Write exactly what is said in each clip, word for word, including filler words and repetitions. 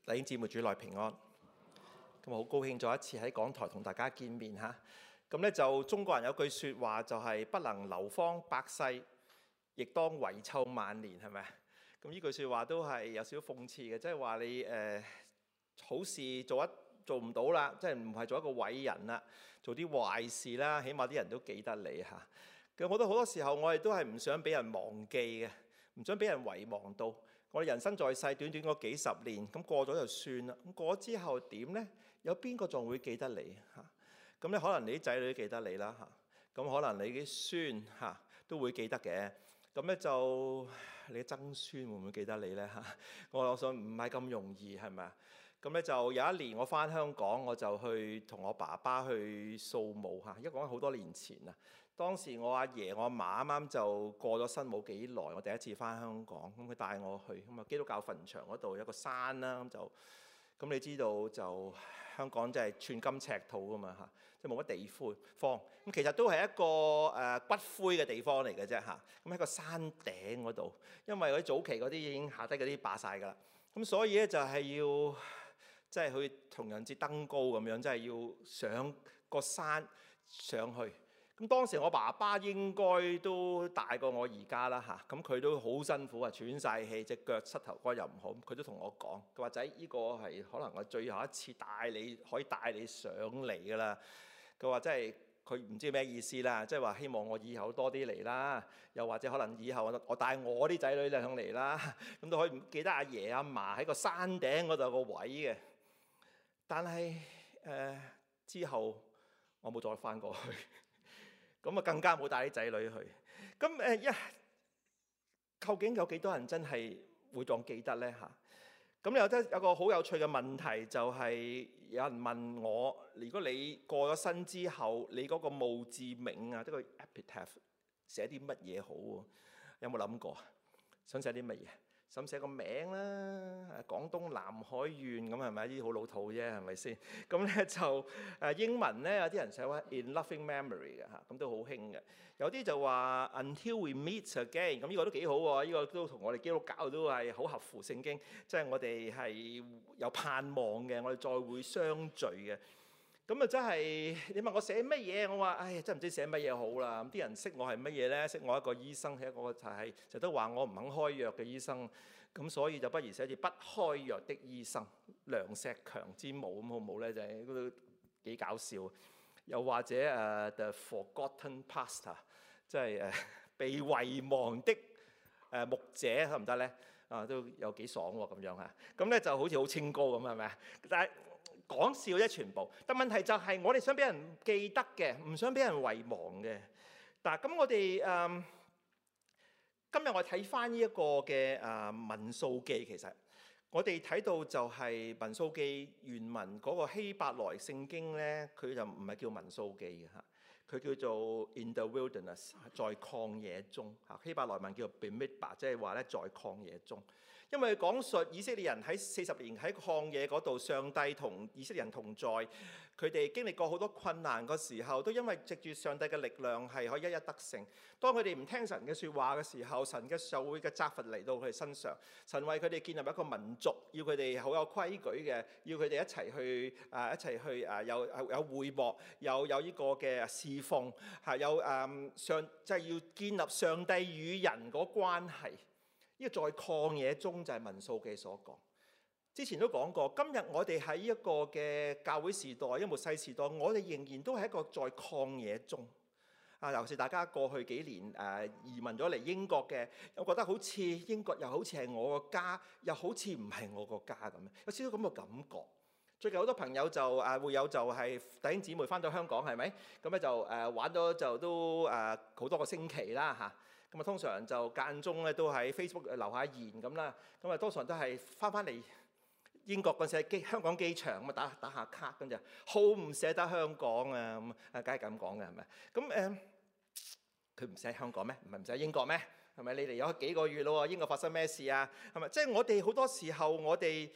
弟兄姊妹，主內平安。咁好高興再一次喺講台同大家見面嚇。咁咧就中國人有句説話就係不能流芳百世，亦當遺臭萬年，係咪啊？咁呢句説話都係有少少諷刺嘅，即係話你誒、呃、好事做一做唔到啦，即係唔係做一個偉人啦，做啲壞事啦，起碼啲人都記得你嚇。咁我覺得好多時候我哋都係唔想俾人忘記嘅，唔想俾人遺忘到。我哋人生在世短短嗰幾十年，咁過咗就算啦。咁過咗之後點呢？有邊個仲會記得你嚇？咁咧可能你啲仔女都記得你啦嚇，咁可能你啲孫嚇都會記得嘅。咁咧就你嘅曾孫會唔會記得你呢嚇？我想唔係咁容易係咪啊？咁咧就有一年我返香港，我就去同我爸爸去掃墓嚇，因為講緊好多年前啦。當時我阿爺我阿嫲啱啱就過咗身冇幾耐，我第一次返香港，咁佢帶我去咁啊基督教墳場嗰度有個山啦，咁就咁你知道就香港真係寸金尺土噶嘛嚇，即係冇乜地方，咁其實都係一個誒、呃、骨灰嘅地方嚟嘅啫嚇，咁喺個山頂嗰度，因為嗰啲早期嗰啲已經下低嗰啲霸晒㗎啦，咁所以咧就係要即係去同人節登高咁樣，即係要上個山上去。咁當時我爸爸應該都大過我而家啦嚇，咁佢都好辛苦啊，喘晒氣，隻腳膝頭哥又唔好，佢都同我講，佢話仔呢個係可能我最後一次帶你可以帶你上嚟㗎啦。佢話真係佢唔知咩意思啦，即係話希望我以後多啲嚟啦，又或者可能以後我我帶我啲仔女就上嚟啦，咁都可以唔記得阿爺阿嫲喺個山頂嗰度有個位嘅。但係誒、呃、之後我冇再翻過去。咁啊，更加冇帶啲仔女去。咁誒一究竟有幾多人真係會仲記得呢？嚇？咁有得有個好有趣嘅問題，就係有人問我：如果你過咗身之後，你嗰個墓誌銘啊，即係個 epitaph 寫啲乜嘢好喎？有冇諗過？想寫啲乜嘢？想寫個名啦，廣東南海縣咁係咪？呢啲好老土啫，係咪先？咁咧就誒英文咧有啲人寫話 In Loving Memory 嘅嚇，咁都好興嘅。有啲就話 Until We Meet Again，咁呢個都幾好喎。呢個都同我哋基督教都係好合乎聖經，即係我哋係有盼望嘅，我哋再會相聚嘅。咁啊真係你問我寫乜嘢，我話唉真唔知寫乜嘢好啦。咁啲人識我係乜嘢咧？識我一個醫生，係一個就係成日都話我唔肯開藥嘅醫生。咁所以就不如寫住不開藥的醫生，梁石強之墓咁好唔好咧？就係嗰度幾搞笑。又或者誒、uh, The Forgotten Pastor， 即係誒被遺忘的誒牧者得唔得咧？啊都有幾爽喎咁樣嚇。咁咧就好似好清高咁係咪啊？但係講笑啫全部。但問題就係我哋想俾人記得嘅，唔想俾人遺忘嘅。嗱咁我哋誒。嗯今日我睇翻呢一個嘅誒民數記，其實我哋睇到就係民數記原文嗰個希伯來聖經咧，佢就唔係叫民數記嘅嚇，佢叫做 In the Wilderness， 在曠野中嚇。希伯來文叫做 Bemidbar， 即係話咧在曠野中，因為講述以色列人喺四十年喺曠野嗰度，上帝同以色列人同在，佢哋經歷過好多困難嘅時候，都因為藉住上帝嘅力量係可以一一得勝。當佢哋唔聽神嘅説話嘅時候，神嘅受會嘅責罰嚟到佢哋身上，神為佢哋建立一個民族，要佢哋好有規矩嘅，要佢哋一齊去啊一齊去啊有有會幕，有有呢個嘅侍奉，係有誒上即係要建立上帝與人嗰關係。呢個在曠野中就係民數記所講。之前都講過，今日我哋喺一個嘅教會時代，一末世時代，我哋仍然都係一個在曠野中。啊，尤其是大家過去幾年誒、呃、移民咗嚟英國嘅，我覺得好似英國又好似係我個家，又好似唔係我個家咁樣，有少少咁嘅感覺。最近好多朋友就誒、啊、會有就係弟兄姊妹翻到香港係咪？咁咧就誒、呃、玩咗就都誒好、呃、多個星期啦嚇。咁啊通常就間中咧都喺 Facebook 留下言咁啦。咁啊多數都係翻翻嚟英國嗰陣時喺機香港機場咁啊打打下卡，跟住好唔捨得香港啊咁啊，梗係咁講嘅係咪？咁誒佢唔捨香港咩？唔係唔捨英國咩？係咪？你嚟咗幾個月咯？英國發生咩事啊？係咪？即係我哋好多時候我哋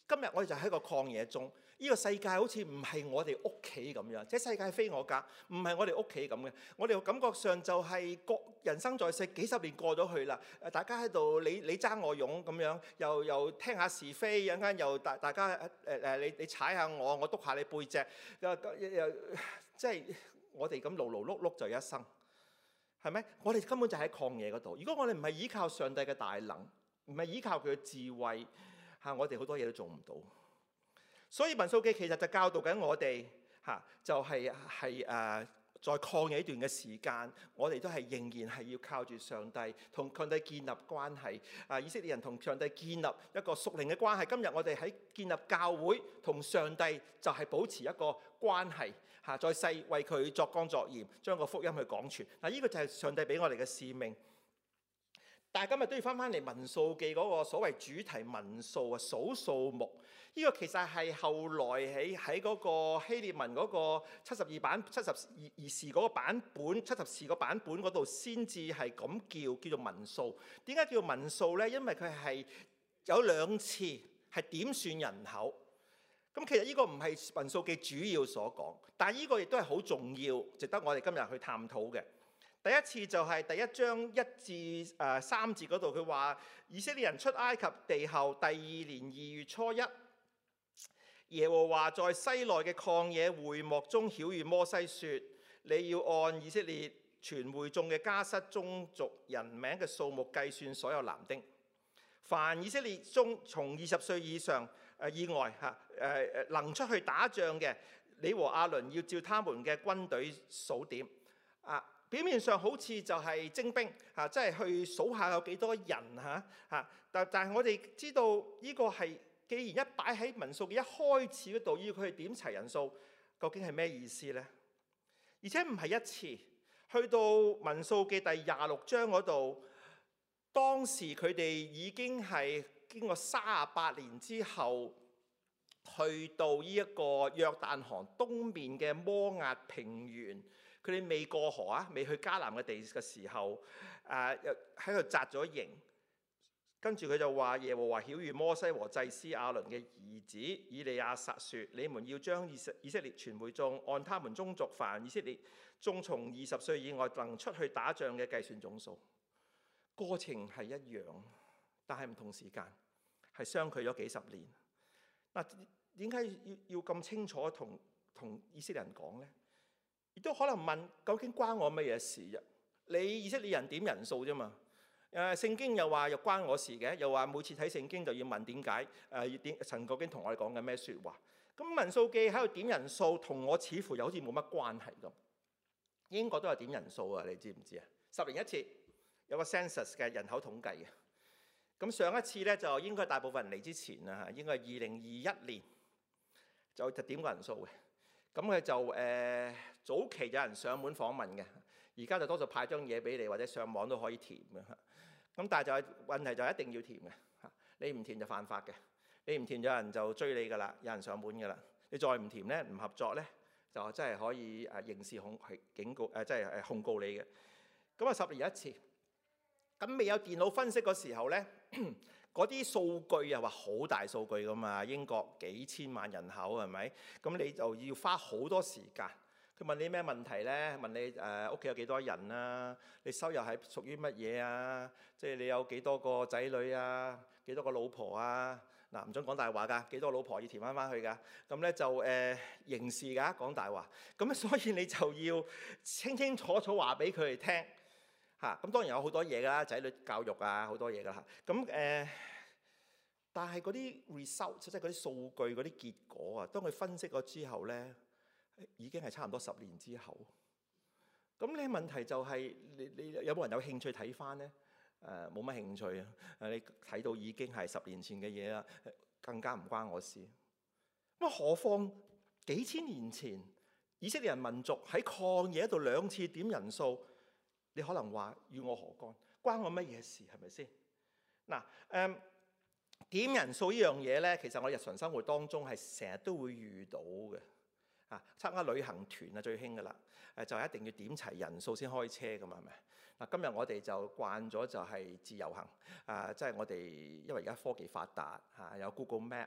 今日我哋就喺個曠野中，呢個世界好似唔係我哋屋企咁樣，即係世界非我家，唔係我哋屋企咁嘅。我哋感覺上就係個人生在世幾十年過咗去啦，誒大家喺度你你爭我擁咁樣，又又聽下是非，一陣間又大大家誒誒你你踩下我，我督下你背脊，又又即係我哋咁勞勞碌碌就一生，係咪？我哋根本就喺曠野嗰度。如果我哋唔係依靠上帝嘅大能，唔係依靠佢嘅智慧，嚇我哋好多嘢都做唔到。所以民數記其實就教導緊我哋嚇，就係係誒在曠野一段嘅時間，我哋都係仍然係要靠住上帝，同上帝建立關係。啊，以色列人同上帝建立一個屬靈嘅關係。今日我哋喺建立教會同上帝就係保持一個關係嚇，在世為佢作光作鹽，將個福音去廣傳。嗱，呢個就係上帝俾我哋嘅使命。但係今日都要翻翻嚟民數記嗰個所謂主題民數啊，數數目。呢、這個其實係後來喺喺嗰個希臘文嗰個七十二版七十二二士嗰個版本七十士個版本嗰度先至係咁叫叫做民數。點解叫民數咧？因為佢係有兩次係點算人口。咁其實呢個唔係民數記主要所講，但係呢個亦都係好重要，值得我哋今日去探討嘅。第一次就係第一章一至誒三節嗰度，佢話以色列人出埃及地後第二年二月初一，耶和華在西奈嘅曠野會幕中曉諭摩西說：你要按以色列全會眾嘅家室宗族人名嘅數目計算所有男丁，凡以色列中從二十歲以上誒以外嚇誒誒能出去打仗嘅，你和亞倫要照他們嘅軍隊數點啊。表面上好似就係徵兵嚇，即係去數下有幾多人嚇嚇。但但係我哋知道呢個係既然一擺喺民數記一開始嗰度，要佢點齊人數，究竟係咩意思呢？而且唔係一次，去到民數記第廿六章嗰度，當時佢哋已經係經過三十八年之後，去到呢一個約旦河東面嘅摩押平原。佢哋未過河啊，未去迦南嘅地嘅時候，誒又喺度紮咗營，跟住佢就話耶和華曉諭摩西和祭司亞倫嘅兒子以利亞撒說：你們要將以色以色列全會眾按他們宗族，凡以色列眾從二十歲以外能出去打仗嘅計算總數。過程係一樣，但係唔同時間，係相距咗幾十年。嗱，點解要要咁清楚同同以色列人講呢？亦都可能問，究竟關我乜嘢事啫？你以色列人點人數啫嘛？誒，聖經又話又關我事嘅，又話每次睇聖經就要問點解？誒，點神究竟同我哋講緊咩説話？咁民數記喺度點人數，同我似乎又好似冇乜關係咁。英國都有點人數啊，你知唔知啊？十年一次有個 census 嘅人口統計嘅。咁上一次咧就應該大部分人嚟之前啊，應該係二零二一年就就點個人數嘅。咁佢就誒、呃、早期有人上門訪問嘅，而家就多數派張嘢俾你，或者上網都可以填嘅。咁但係就係問題就係一定要填嘅嚇，你唔填就犯法嘅，你唔填有人就追你㗎啦，有人上門㗎啦。你再唔填咧，唔合作咧，就真係可以誒刑事控警告誒，即係誒控告你嘅。咁啊十年一次，咁未有電腦分析嗰時候咧。嗰啲數據又話好大數據㗎嘛，英國幾千萬人口係咪？咁你就要花好多時間。佢問你咩問題咧？問你誒屋企有幾多人啊？你收入係屬於乜嘢啊？即係你有幾多個仔女啊？幾多個老婆啊？嗱，唔准講大話㗎，幾多個老婆要填翻翻去㗎？咁咧就誒、呃、刑事㗎，講大話。咁所以你就要清清楚楚話俾佢哋聽。嚇，咁當然有好多嘢㗎啦，仔女教育啊，好多嘢㗎啦。咁誒、呃，但係嗰啲 result，即係嗰啲數據、嗰啲結果啊，當佢分析咗之後咧，已經係差唔多十年之後。咁你問題就係、是、你你有冇人有興趣睇翻咧？誒、呃，冇乜興趣啊！誒，你睇到已經係十年前嘅嘢啦，更加唔關我事。咁何況幾千年前以色列人民族喺曠野度兩次點人數？你可能話與我何干？關我乜嘢事？係咪先？嗱，誒點人數呢樣嘢咧，其實我日常生活當中係成日都會遇到嘅。啊，參加旅行團啊最興噶啦，誒就係一定要點齊人數先開車噶嘛，係咪？嗱，今日我哋就慣咗就係自由行，啊，即係我哋因為而家科技發達嚇，有 Google Map，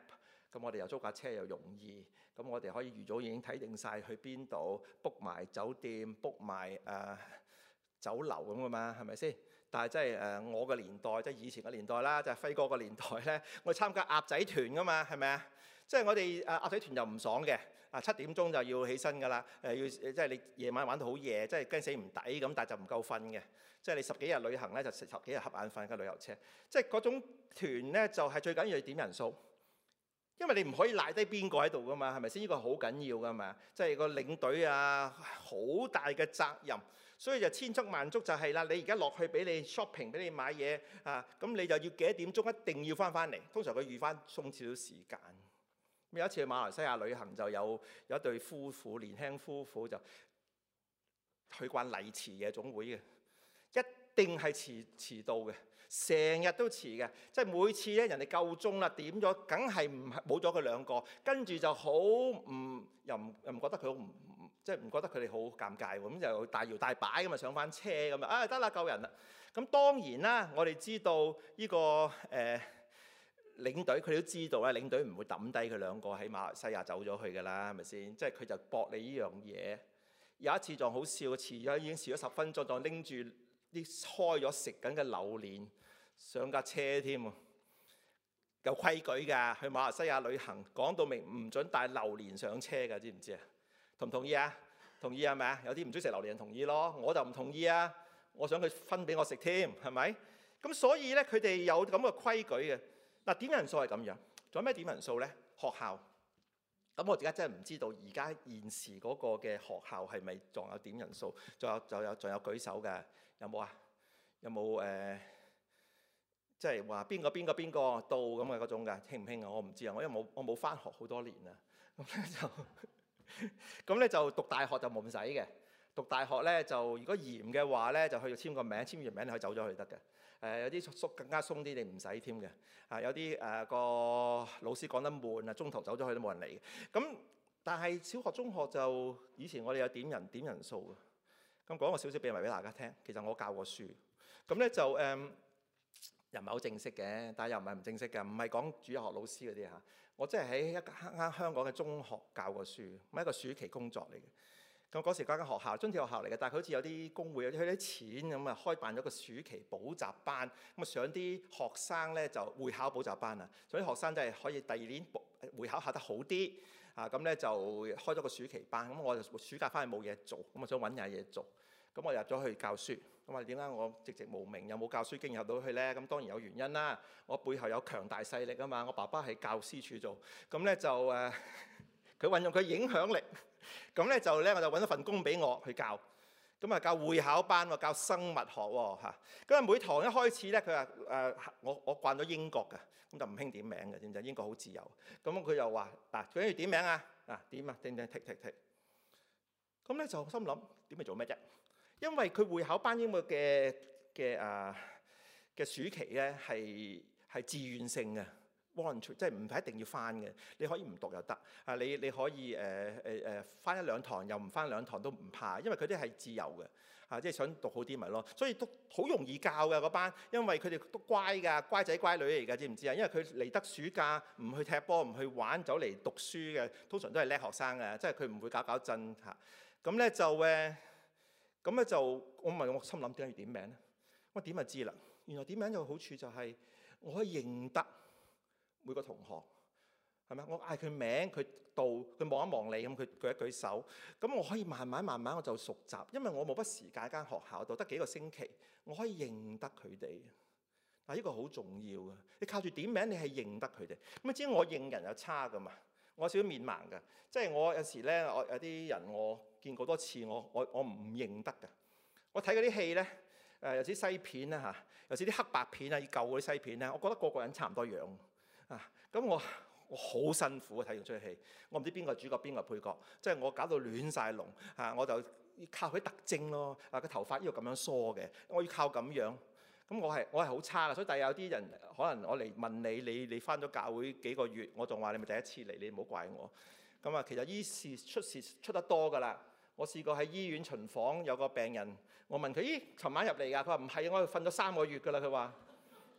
咁我哋又租架車又容易，咁我哋可以預早已經睇定晒去邊度 book 埋酒店 book 埋誒酒樓咁噶嘛，係咪先？但係即係誒我嘅年代，即係以前嘅年代啦，就係輝哥嘅年代咧，我哋參加鴨仔團噶嘛，係咪啊？即係我哋誒鴨仔團又唔爽嘅，啊七點鐘就要起身㗎啦，誒要即係你夜晚玩到好夜，即係驚死唔抵咁，但係就唔夠瞓嘅。即係你十幾日旅行咧，就十幾日瞌眼瞓嘅旅遊車。即係嗰種團咧，就係最緊要係點人數，因為你唔可以賴低邊個喺度㗎嘛，係咪先？呢個好緊要㗎嘛，即係個領隊啊，好大嘅責任。所以就千足萬足就係啦，你而家落去俾你 shopping， 俾你買嘢啊，咁你就要幾多點鐘一定要翻返嚟。通常佢預翻鬆少少時間。有一次去馬來西亞旅行，就有有一對夫婦，年輕夫婦就去慣禮遲夜總會嘅，一定係遲遲到嘅，成日都遲嘅。即係每次咧，人哋夠鐘啦，點咗，梗係唔冇咗佢兩個，跟住就好唔又唔又唔覺得佢好唔。即係唔覺得佢哋好尷尬喎，咁就大搖大擺咁啊上翻車咁啊，啊得啦夠人啦。咁當然啦，我哋知道呢、這個誒、呃、領隊，佢哋都知道啦，領隊唔會抌低佢兩個喺馬來西亞走咗去㗎啦，係咪先？即係佢就搏你呢樣嘢。有一次仲好笑，遲咗已經遲咗十分鐘，仲拎住啲開咗食緊嘅榴蓮上架車添喎，有規矩㗎。去馬來西亞旅行講到明唔準帶榴蓮上車㗎，知唔知啊？同唔同意啊？同意係咪啊？有啲唔中意食榴蓮人同意咯，我就唔同意啊！我想佢分俾我食添，係咪？咁所以咧，佢哋有咁嘅規矩嘅。嗱，點人數係咁樣，仲有咩點人數咧？學校。咁我而家真係唔知道而家現時嗰個嘅學校係咪仲有點人數？仲有仲有仲有舉手嘅，有冇啊？有冇誒？即係話邊個邊個邊個到咁嘅嗰種㗎？興唔興啊？我唔知啊，我因為冇我冇返學好多年啦，咁咧就。咁咧就讀大學就冇唔使嘅，讀大學咧就如果嚴嘅話咧，就去簽個名，簽完名你可以走咗去得嘅。誒、呃、有啲叔更加鬆啲，你唔使添嘅。啊有啲誒個老師講得悶啊，中途走咗去都冇人理嘅。咁但係小學、中學就以前我哋有點人點人數嘅。咁講個少少秘密俾大家聽，其實我教過書。咁咧就誒、嗯、又唔係好正式嘅，但係又唔係唔正式嘅，唔係講主日學老師嗰啲嚇。我真係喺一間香港嘅中學教過書，係一個暑期工作嚟嘅。咁嗰時間間學校津貼學校嚟嘅，但係佢好似有啲工會，有啲佢啲錢咁啊，開辦咗個暑期補習班，咁啊上啲學生咧就會考補習班啊，所以學生真係可以第二年會考考得好啲啊，咁咧就開咗個暑期班。咁我就暑假翻去冇嘢做，咁啊想揾下嘢做，咁我入咗去教書。咁話點解我籍籍無名，有冇教書經入到去咧？咁當然有原因啦。我背後有強大勢力啊嘛。我爸爸係教師處做，咁咧就誒，佢、呃、運用佢影響力，咁咧就咧我就揾咗份工俾我去教。咁啊教會考班喎，教生物學喎嚇。咁啊每堂一開始咧，佢話誒我我慣咗英國㗎，咁就唔興點名嘅，知唔知？英國好自由。咁佢又話嗱，佢要點名啊？嗱點啊？叮叮剔剔剔。咁咧就心諗點嚟做咩啫？因為佢會考班應該嘅嘅啊嘅暑期咧係係自願性嘅 voluntary， 即係唔係一定要翻嘅，你可以唔讀又得啊。你你可以誒誒誒翻一兩堂又唔翻兩堂都唔怕，因為佢啲係自由嘅啊，即係想讀好啲咪咯。所以都好容易教嘅嗰班，因為佢哋都乖㗎，乖仔乖女嚟㗎，知唔知啊？因為佢嚟得暑假唔去踢波唔去玩，走嚟讀書嘅，通常都係叻學生嘅，即係佢唔會搞搞震嚇。咁咧就誒。咁咧就我問我心諗點解要點名咧？我點就知啦。原來點名有好處就係我可以認得每個同學，係咪？我嗌佢名，佢到，佢望一望你，咁佢舉一舉手，咁我可以慢慢慢慢我就熟習，因為我冇乜時間喺間學校度，得幾個星期，我可以認得佢哋。嗱，呢個好重要嘅。你靠住點名，你係認得佢哋。咁啊，知我認人又差噶嘛？我有少少面盲㗎，即係我有時咧，我有啲人我見過多次，我我我唔認得㗎。我睇嗰啲戲咧，誒有啲西片啦嚇，有啲啲黑白片啊，舊嗰啲西片咧，我覺得個個人差唔多樣啊。咁我我好辛苦啊，睇完出戲，我唔知邊個主角邊個配角，即係我搞到亂晒龍嚇，我就要靠佢啲特徵咯。啊，個頭髮要咁樣梳嘅，我要靠咁樣。咁我係我係好差㗎，所以第日有啲人可能我嚟問你，你你返咗教會幾個月，我仲話你咪第一次嚟，你唔好怪我。咁啊，其實醫事出事出得多㗎啦。我試過喺醫院巡房，有個病人，我問佢：咦，尋晚入嚟㗎？佢話唔係，我瞓咗三個月㗎啦。佢話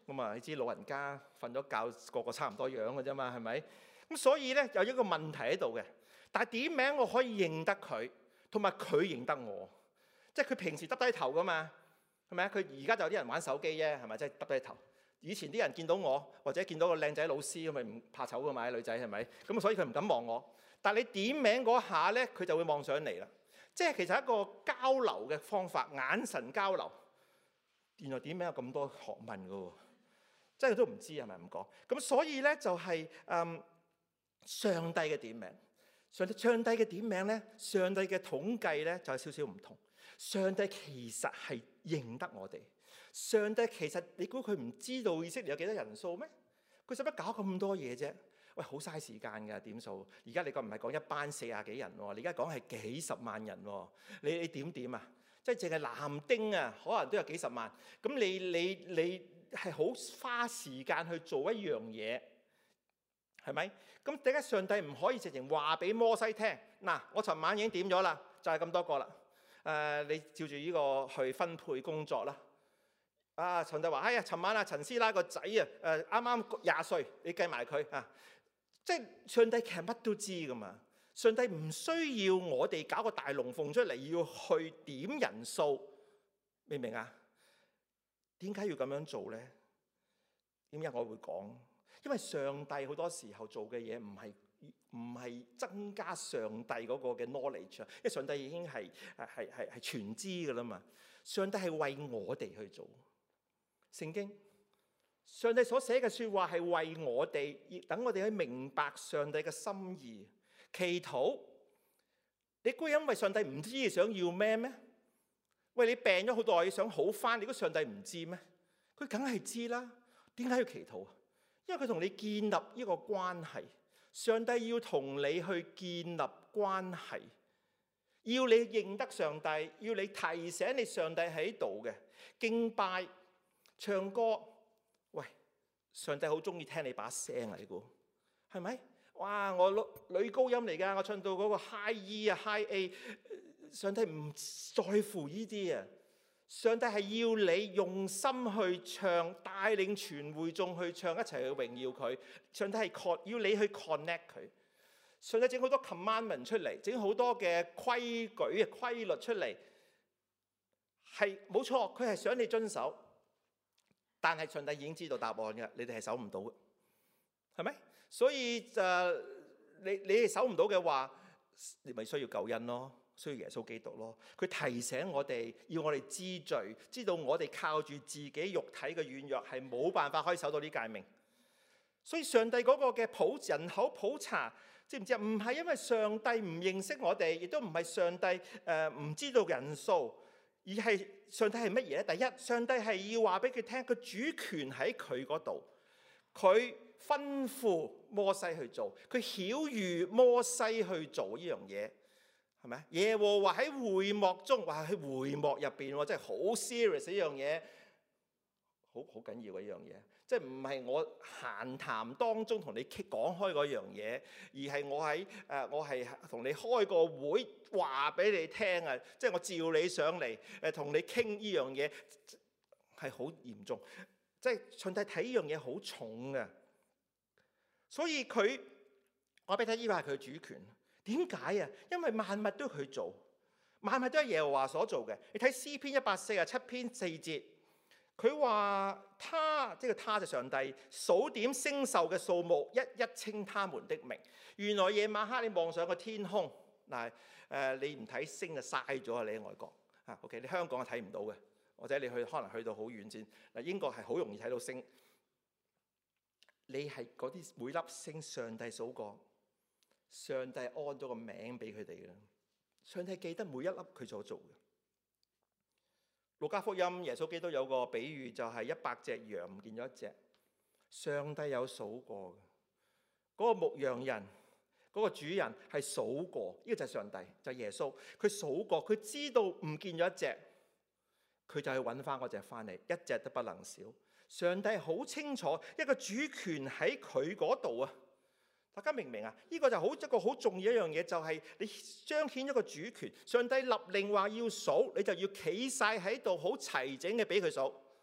咁啊，你知老人家瞓咗覺，個個差唔多樣嘅啫嘛，係咪？咁所以咧有一個問題喺度嘅。但係點名我可以認得佢，同埋佢認得我，即係佢平時耷低頭噶嘛，係咪啊？佢而家就有啲人玩手機啫，係咪？即係耷低頭。以前啲人見到我或者見到個靚仔老師咁咪唔怕醜噶嘛，啲女仔係咪？咁所以佢唔敢望我。但係你點名嗰下咧，佢就會望上嚟啦。即係其實一個交流嘅方法，眼神交流。原來點名有咁多學問㗎喎，即係都唔知係咪咁講。咁所以咧就係、是、嗯上帝嘅點名。上帝上帝嘅點名咧，上帝嘅統計咧就有少少唔同。上帝其實係認得我哋。上帝其實你估佢唔知道以色列有幾多人數咩？佢使乜搞咁多嘢啫？喂，好嘥時間㗎點數。而家你講唔係講一班四廿幾人喎，你而家講係幾十萬人喎。你你點點啊？即係淨係男丁啊，可能都有幾十萬。咁你你你係好花時間去做一樣嘢，係咪？咁點解上帝唔可以直情話俾摩西聽？嗱，我尋晚已經點咗啦，就係咁多個啦。誒，你照住呢個去分配工作啦。啊，上帝話：哎呀，尋晚啊，陳師奶個仔啊，誒啱啱廿歲，你計埋佢啊。即係上帝其實乜都知噶嘛。上帝唔需要我哋搞個大龍鳳出嚟要去點人數，明唔明啊？點解要咁樣做咧？點解我會講？因為上帝好多時候做嘅嘢唔係唔係增加上帝嗰個嘅 knowledge，因為上帝已經係係係係全知㗎啦嘛。上帝係為我哋去做聖經，上帝所寫嘅説話係為我哋，等我哋去明白上帝嘅心意。祈禱，你估因為上帝唔知你想要咩咩？喂，你病咗好耐，你想好返，你估上帝唔知咩？佢梗係知啦。點解要祈禱啊？因為佢同你建立呢個關係。上帝要同你去建立關係，要你認得上帝，要你提醒你上帝喺度嘅敬拜、唱歌。喂，上帝好中意聽你把聲啊！你估係咪？哇！我女高音嚟㗎，我唱到嗰個 high E 啊 high A， 上帝唔在乎呢啲啊！上帝係要你用心去唱，帶領全會眾去唱，一齊去榮耀佢。上帝係要你去 connect 佢。上帝整好多 commandment 出嚟，整好多嘅規矩啊規律出嚟，係冇錯，佢係想你遵守。但係上帝已經知道答案嘅，你哋係守唔到嘅，係咪？所以就、呃、你你哋守唔到嘅話，你咪需要救恩咯，需要耶穌基督咯。佢提醒我哋，要我哋知罪，知道我哋靠住自己肉體嘅軟弱係冇辦法可以守到呢誡命。所以上帝嗰個嘅普人口普查，知唔知啊？唔係因為上帝唔認識我哋，亦都唔係上帝誒唔、呃、知道人數，而係上帝係乜嘢咧？第一，上帝係要話俾佢聽，佢主權喺佢嗰度，佢吩咐摩西去做，佢曉諭摩西去做呢樣嘢，係咪？耶和華喺會幕中，話喺會幕入邊，真係好 serious 呢樣嘢，好好緊要嘅一樣嘢，即係唔係我閒談當中同你講開嗰樣嘢，而係我喺誒、呃、我係同你開個會話俾你聽啊！即係我召你上嚟誒同你傾呢樣嘢，係好嚴重，即係上帝睇呢樣嘢好重嘅。所以佢，我俾你睇，呢個係佢主權。點解啊？因為萬物都佢做，萬物都係耶和華所做嘅。你睇詩篇一百四十七篇四節，佢話他，即係他就上帝數點星宿嘅數目，一一稱他們的名。原來夜晚黑你望上個天空，嗱誒，你唔睇星就嘥咗啊！你喺外國啊 ，OK， 你香港係睇唔到嘅，或者你去可能去到好遠先。嗱，英國係好容易睇到星。你係嗰啲每粒星，上帝數過，上帝安咗個名俾佢哋嘅。上帝記得每一粒佢所做嘅。路加福音耶穌基督有個比喻，就係一百隻羊唔見咗一隻，上帝有數過嘅。嗰個牧羊人，嗰個主人係數過，呢個就係上帝，就係耶穌。佢數過，佢知道唔見咗一隻，佢就去揾翻嗰隻翻嚟，一隻都不能少。上帝好清楚一個主權喺佢嗰度啊！大家明唔明啊？呢個就好一個好重要一樣嘢，就係你彰顯一個主權。上帝立令話要數，你就要企晒喺度，好齊整嘅俾佢數，明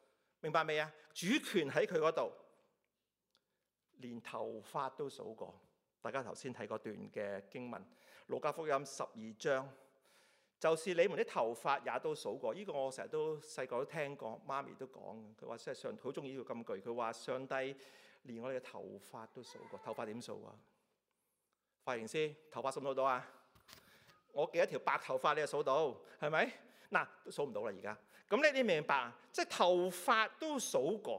明白未啊？主權喺佢嗰度，連頭髮都數過。大家頭先睇嗰段嘅經文，路加福音十二章，就是你們啲頭髮也都數過。呢、這個我成日都細個都聽過，媽咪都講，佢話即係上好中意呢個金句。佢話上帝連我哋嘅頭髮都數過。頭髮點數啊？髮型師頭髮數唔數到啊？我幾多條白頭髮你就數到，係咪？嗱，都數唔到啦而家。咁你你明白啊？即係頭髮都數過。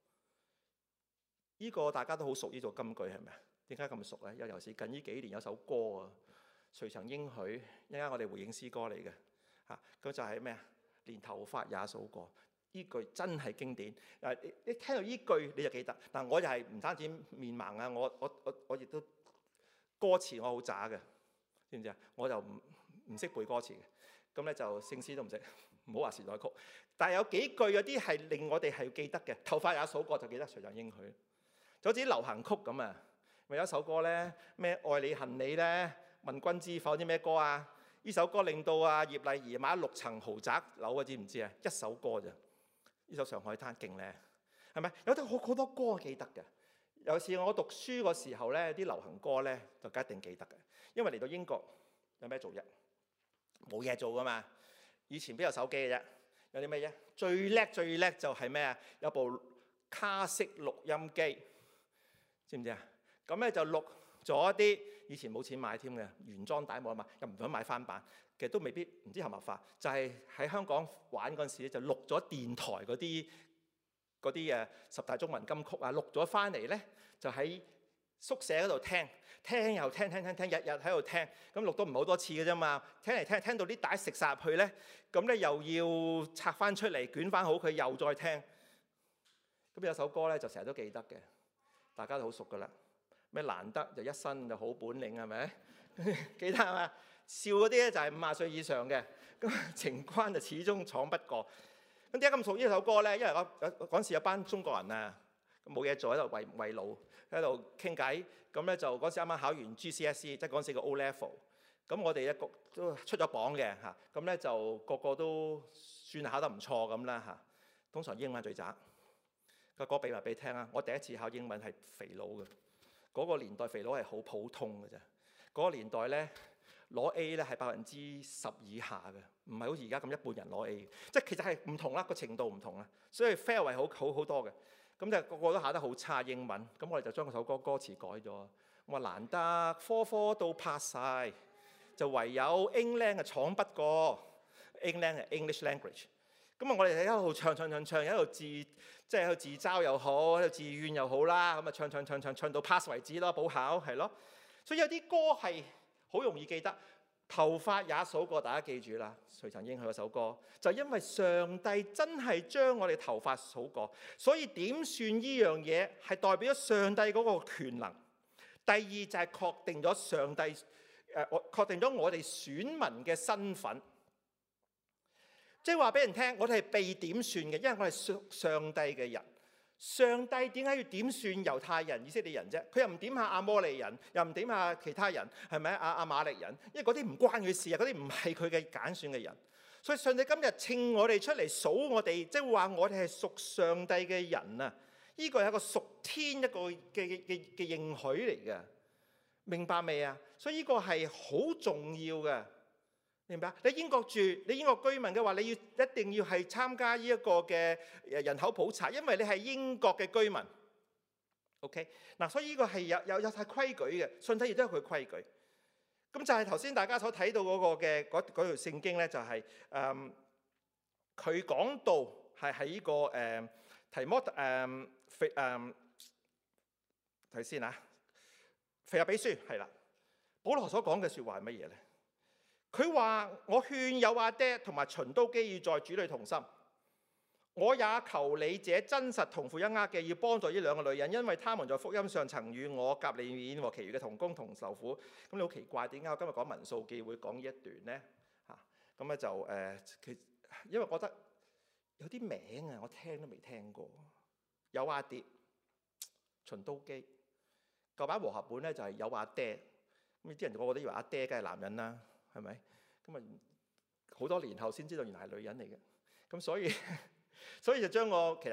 呢、這個大家都好熟呢個金句係咪啊？點解咁熟咧？因為尤其是近呢幾年有首歌啊，誰曾應許，一陣間我哋回應詩歌嚟嘅嚇，咁就係咩啊？連頭髮也數過，呢句真係經典。誒，你你聽到呢句你就記得。嗱，我就係唔單止面盲啊，我我我我亦都歌詞我好渣嘅，知唔知啊？我就唔唔識背歌詞嘅，咁咧就聖詩都唔識，唔好話時代曲。但係有幾句有啲係令我哋係要記得嘅，頭髮也數過就記得誰曾應許，就好似流行曲咁啊！咪有一首歌咧，咩愛你恨你咧？問君知否？啲咩歌啊？呢首歌令到啊葉麗儀買六層豪宅樓啊，知唔知啊？一首歌咋？呢首《上海灘》勁咧，係咪？有啲好好多歌記得嘅。有時我讀書嗰時候咧，啲流行歌咧就一定記得嘅，因為嚟到英國有咩做啫？冇嘢做噶嘛。以前邊有手機嘅啫？有啲咩啫？最叻最叻就係咩啊？有部卡式錄音機，知唔知啊？咁咧就錄咗一啲以前冇錢買添嘅原裝帶冇得買，又唔想買翻版，其實都未必唔知合唔合法。就係、是、喺香港玩嗰陣時咧，就錄咗電台嗰啲嗰啲誒十大中文金曲啊，錄咗翻嚟咧，就喺宿舍嗰度聽，聽又聽聽聽聽，日日喺度聽。咁錄到唔係好多次嘅啫嘛，聽嚟聽聽到啲帶食晒入去咧，咁咧又要拆翻出嚟捲翻好佢，又再聽。咁有首歌咧就成日都記得嘅，大家都好熟噶啦。咩難得就一身就好本領係咪？記得係嘛？笑嗰啲咧就係五十歲以上嘅，咁情關就始終闖不過。咁點解咁熟呢首歌咧？因為我嗰陣時有班中國人啊，冇嘢做喺度圍圍爐喺度傾偈。咁咧就嗰時啱啱考完 G C S E， 即係嗰陣時個 O Level。咁我哋一個都出咗榜嘅嚇，咁咧就個個都算係考得唔錯咁啦嚇。通常英文最渣。個歌俾埋俾你聽啊！我第一次考英文係肥佬嘅。嗰個年代肥佬係好普通嘅啫，嗰、那個年代咧攞 A 咧係百分之十以下嘅，唔係好似而家咁一半人攞 A，即係其實係唔同啦，個程度唔同啦，所以 fail 係好好好多嘅。咁就個個都考得好差英文，咁我哋就將嗰首歌歌詞改咗。我話難得科科都 pass 晒，就唯有 England 係闖不過 ，England 係 English language。咁啊，我哋喺度唱唱唱唱，喺度自即係喺度自嘲又好，喺度自怨又好啦。咁啊，唱唱唱唱唱到 pass 為止咯，補考係咯。所以有啲歌係好容易記得，頭髮也數過，大家記住啦。誰曾應許嗰首歌，就因為上帝真係將我哋頭髮數過，所以點算呢樣嘢係代表咗上帝嗰個權能。第二就係確定咗上帝誒，我、呃、確定咗我哋選民嘅身份。即係話俾人聽，我哋係被點算嘅，因為我係上上帝嘅人。上帝點解要點算猶太人、以色列人啫？佢又唔點下亞摩利人，又唔點下其他人，係咪啊？亞瑪力人，因為嗰啲唔關佢事啊，嗰啲唔係佢嘅揀選嘅人。所以上帝今日稱我哋出嚟數我哋，即係話我哋係屬上帝嘅人啊！呢個係一個屬天一個嘅嘅嘅應許嚟嘅，明白未啊？所以呢個係好重要嘅。明白？你英國住，你英國居民嘅話，你要一定要係參加呢一個嘅人口普查，因為你係英國嘅居民。OK， 嗱，所以呢個係有有有晒規矩嘅，上帝亦都有佢規矩。咁就係頭先大家所睇到嗰個嘅嗰嗰條聖經咧，就係誒佢講到係喺呢個誒提摩誒腓誒睇先啊，腓立比書係啦，保羅所講嘅説話係乜嘢咧？佢話：我勸友阿爹同埋循都基要在主裏同心。我也求你這真實同負一軛嘅，要幫助呢兩個女人，因為他們在福音上曾與我革利免和其餘嘅同工同受苦。咁你好奇怪，點解我今日講民數記會講呢一段呢？嚇，咁咧就誒，其因為覺得有啲名啊，我聽都未聽過。友阿爹、循都基，舊版和合本咧就係友阿爹。咁啲人個個都以為阿爹梗係男人啦。係咪？咁啊，好多年後先知道原來係女人嚟嘅。咁所以，所以就將個其實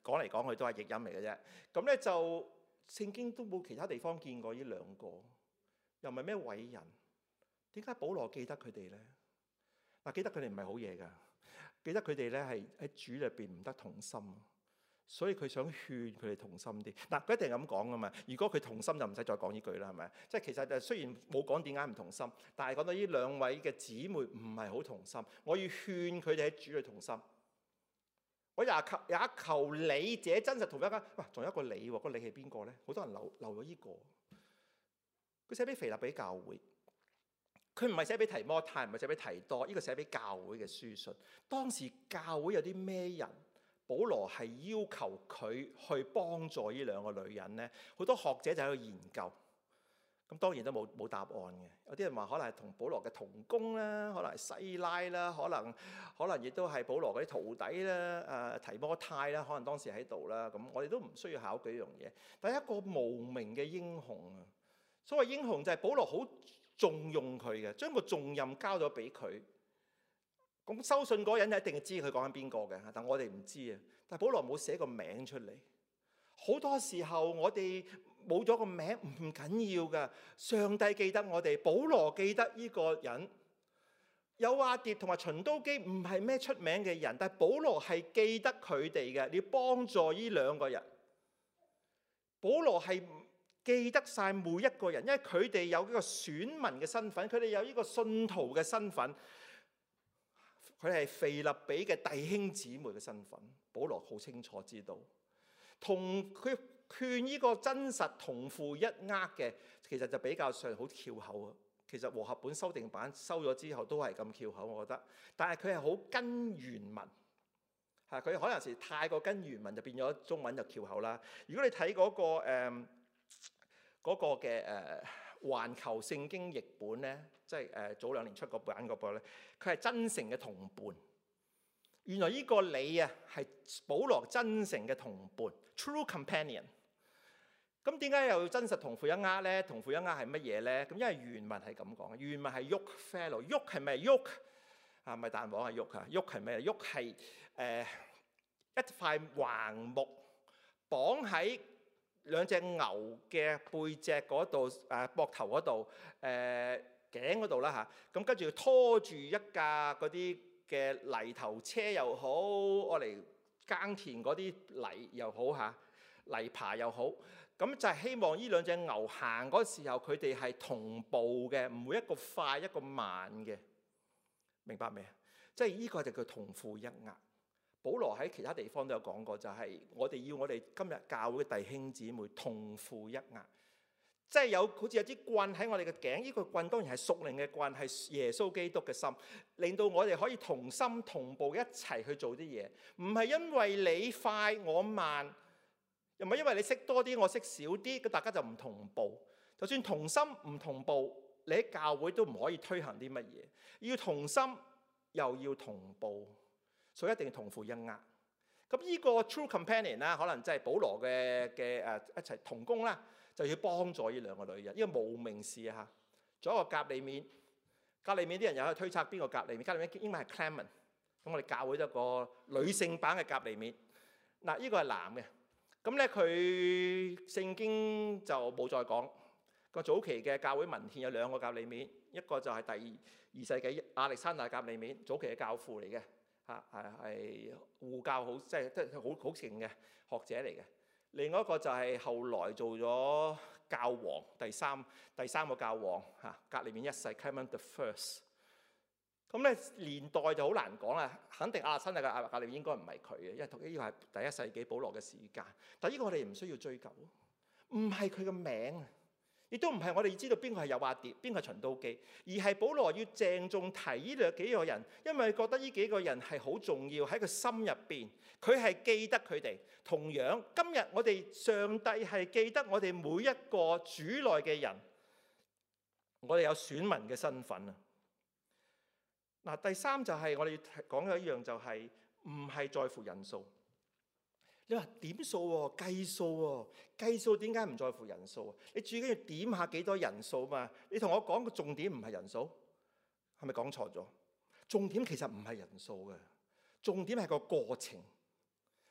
講嚟講去都係譯音嚟嘅啫。咁咧就聖經都冇其他地方見過呢兩個，又唔係咩偉人，點解保羅記得佢哋咧？嗱，記得佢哋唔係好嘢㗎，記得佢哋咧係喺主裏邊唔得同心。所以佢想勸佢哋同心啲。嗱，佢一定咁講噶嘛。如果佢同心就唔使再講呢句啦，係咪？即係其實就雖然冇講點解唔同心，但係講到呢兩位嘅姊妹唔係好同心。我要勸佢哋喺主裏同心。我也求也求你這真實同一間。哇，仲有一個你喎，個你係邊個咧？好多人漏漏咗呢個。佢寫俾腓立比教會，佢唔係寫俾提摩太，唔係寫俾提多，呢個寫俾教會嘅書信。當時教會有啲咩人？保羅係要求佢去幫助呢兩個女人咧，好多學者就喺度研究，咁當然都冇冇答案嘅。有啲人話可能係同保羅嘅同工啦，可能係西拉啦，可能可能亦都係保羅嗰啲徒弟啦，誒提摩太啦，可能當時喺度啦。咁我哋都唔需要考據呢樣嘢。但係一個無名嘅英雄啊，所謂英雄就係保羅好重用佢嘅，將個重任交咗俾佢。咁收信嗰人一定係知佢講緊邊個嘅，但我哋唔知啊。但係保羅冇寫個名出嚟。好多時候我哋冇咗個名唔緊要㗎，上帝記得我哋，保羅記得呢個人。有亞蝶同埋循都基唔係咩出名嘅人，但係保羅係記得佢哋嘅，你要幫助呢兩個人。保羅係記得晒每一個人，因為佢哋有呢個選民嘅身份，佢哋有呢個信徒嘅身份。佢係腓立比嘅弟兄姊妹嘅身份，保羅好清楚知道。同佢勸呢個真實同負一軛嘅，其實就比較上好翹口啊。其實和合本修訂版收咗之後都係咁翹口，我覺得。但係佢係好跟原文，係佢可能時太過跟原文就變咗中文就翹口啦。如果你睇嗰、嗰個誒嗰、呃嗰個嘅誒。呃環球聖經譯本咧，即係誒早兩年出個版嗰個咧，佢係真誠嘅同伴。原來呢個你啊，係保羅真誠嘅同伴 ，true companion。咁點解又要真實同負一軛咧？同負一軛係乜嘢咧？咁因為原文係咁講嘅，原文係 yoke fellow，yoke 係咩 yoke 啊？唔係蛋黃係 yoke啊 yoke 係咩 yoke 係誒一塊橫木綁喺兩隻牛嘅背脊嗰度，誒膊頭嗰度，誒頸嗰度啦嚇。咁跟住拖住一架嗰啲嘅泥頭車又好，我嚟耕田嗰啲泥又好嚇，泥耙又好。咁就係希望呢兩隻牛行嗰時候，佢哋係同步嘅，唔會一個快一個慢嘅。明白未啊？即係呢個就叫同負一軛。保羅喺其他地方都有講過，就係我哋要我哋今日教會嘅弟兄姊妹同負一軛，即係有好似有支棍喺我哋嘅頸，呢個棍當然係屬靈嘅棍，係耶穌基督嘅心，令到我哋可以同心同步一齊去做啲嘢，唔係因為你快我慢，又唔係因為你識多啲我識少啲，咁大家就唔同步。就算同心唔同步，你喺教會都唔可以推行啲乜嘢。要同心又要同步。所以一定要同負一軛。咁呢個 true companion 啦，可能即係保羅嘅嘅誒一齊同工啦，就要幫助呢兩個女人。呢、這個無名氏啊，仲有一個革利免。革利免啲人又可以推測邊個革利免？革利免英文係 Clement。咁我哋教會有個女性版嘅革利免。嗱，呢個係男嘅。咁咧佢聖經就冇再講。個早期嘅教會文獻有兩個革利免，一個就係第二世紀亞歷山大革利免，早期嘅教父嚟嘅。嚇係係護教好，即係即係好好勁嘅學者嚟嘅。另外一個就係後來做咗教皇，第三第三個教皇嚇，革利免一世 Clement the First。咁咧年代就好難講啦，肯定亞歷山大嘅革利免應該唔係佢嘅，因為同呢個係第一世紀保羅嘅時間。但係呢個我哋唔需要追究，唔係佢嘅名。亦都唔係我哋知道邊個係有亞蝶，邊個係循都基，而係保羅要鄭重提呢兩幾個人，因為覺得呢幾個人係好重要喺佢心入邊，佢係記得佢哋。同樣今日我哋上帝係記得我哋每一個主內嘅人，我哋有選民嘅身份啊。嗱，第三就係我哋要講嘅一樣，就係唔係在乎人數。你話點數喎，計數喎，計數點解唔在乎人數啊？你最緊要點下幾多人數嘛？你同我講個重點唔係人數，係咪講錯咗？重點其實唔係人數嘅，重點係個過程。